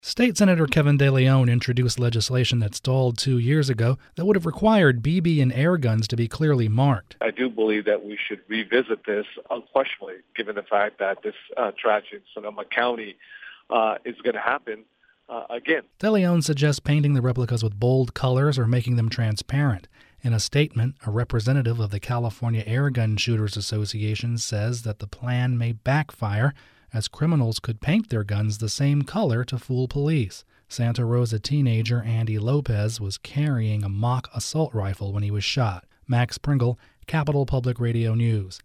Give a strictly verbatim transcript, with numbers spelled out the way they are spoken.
State Senator Kevin De Leon introduced legislation that stalled two years ago that would have required B B and air guns to be clearly marked. I do believe that we should revisit this unquestionably, given the fact that this uh, tragedy in Sonoma County uh, is going to happen uh, again. De Leon suggests painting the replicas with bold colors or making them transparent. In a statement, a representative of the California Air Gun Shooters Association says that the plan may backfire, as criminals could paint their guns the same color to fool police. Santa Rosa teenager Andy Lopez was carrying a mock assault rifle when he was shot. Max Pringle, Capital Public Radio News.